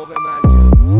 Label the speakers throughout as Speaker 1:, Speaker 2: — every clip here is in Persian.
Speaker 1: موقع مرگ.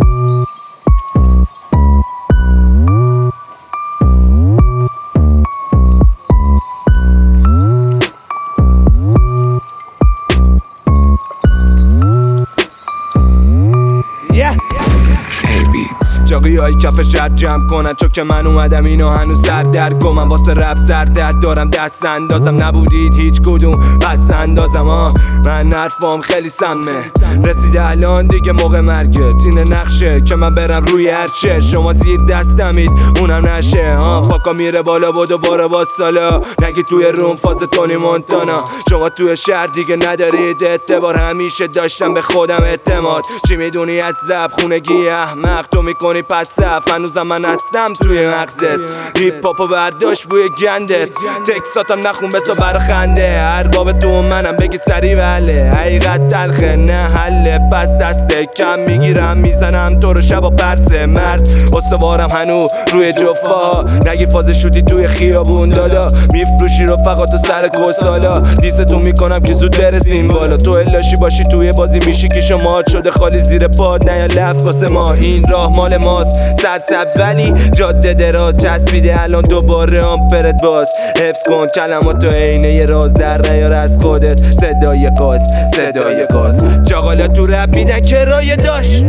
Speaker 1: جاقی های کف شهر جمع کنن چون که من اومدم اینو هنوز سردرد گم. من واسه رپ سردرد دارم دست اندازم، نبودید هیچ کدوم پس اندازم. من حرفام خیلی سمه، رسیده الان دیگه موقع مرگت. اینه نقشه که من برم روی هرچه، شما زیر دستمید اونم نشه. فاکا میره بالا و دوباره باز سالا، نگی توی روم فاز تونی مونتانا. شما توی شهر دیگه ندارید اعتبار، همیشه داشتم به خودم اعتماد. چی میدونی از رپ خونگی احمق تو میکنی پس رفت، هنوزم من هستم توی مغزت. هیپ هاپو برداشت بوی گندت، تکساتم نخون بسا برا خنده. هر باب تو منم بگی سری بله، حقیقت تلخه نه حله. پس دست کم میگیرم میزنم تو رو شبا پرسه. مرد استوارم هنو روی جفا، نگی فاز شوتی توی خیابون دادا. میفروشی رفقا تو سر کسالا، دیستون میکنم که زود برسیم بالا. تو الاشی باشی توی بازی میشی که شما شده خالی زیر پاد. نه یا لفظ واسه ما این راه مال ماست، سرسبز ولی جاده دراز. چسبیده الان دوباره آمپرت باز. حفظ کن کلماتو عینه یه راز، در نیار از خودت صدای گاز صدای گاز. چاقالا تو رپ میدن کرایه داشت.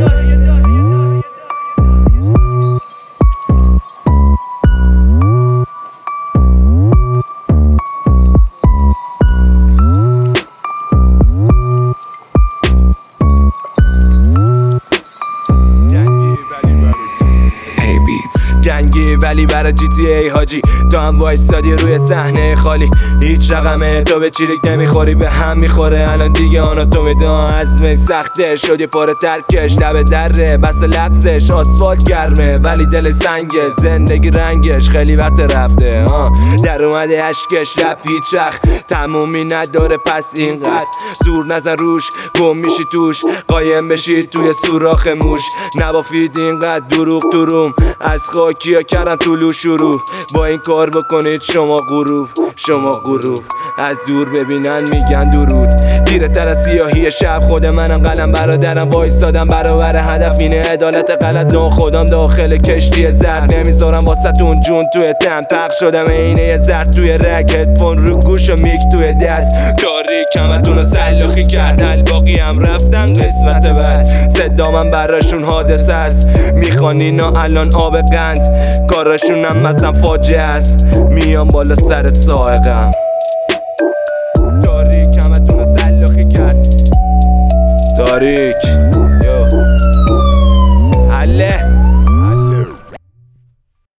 Speaker 1: جنگی ولی برای جی تی ای حاجی، تو هم وایستادی روی صحنه خالی. هیچ رقمه تو به چیرک نمیخوری، به هم میخوره الان دیگه آنا تو میدان. عزمه سخته شدی پاره ترکش، لب دره بس لبسش. آسفالت گرمه ولی دل سنگه، زندگی رنگش خیلی وقت رفته. در اومده اشکش لب پیچخ، تمومی نداره پس اینقدر زور نزن روش. گم میشی توش قایم بشی توی سوراخ موش. نبافید اینقدر دروغ تو روم، از خاکیا کردم طلوع شروع. با این کار بکنید شما غروب، شما غروب. از دور ببینن میگن درود. دیره تر از سیاهی شب خود منم قلم برادرم، وایستادم برابر هدف. اینه عدالت غلط نه خودم داخل کشتی زرد. نمیذارم واسهتون جون توی تم، تق شدم عینه زرد توی رگ. هدفون رو گوش و میک توی دست، تاریک همتون رو سلاخی کرد. الباقی هم رفتن قسمت بعد، صدامم براشون حادثه است. میخوان اینا الان آب قند، کاراشون هم ازم فاجعه است. میام بالا سرت سائقم، تاریک همتون رو سلاخی کرد. تاریک حله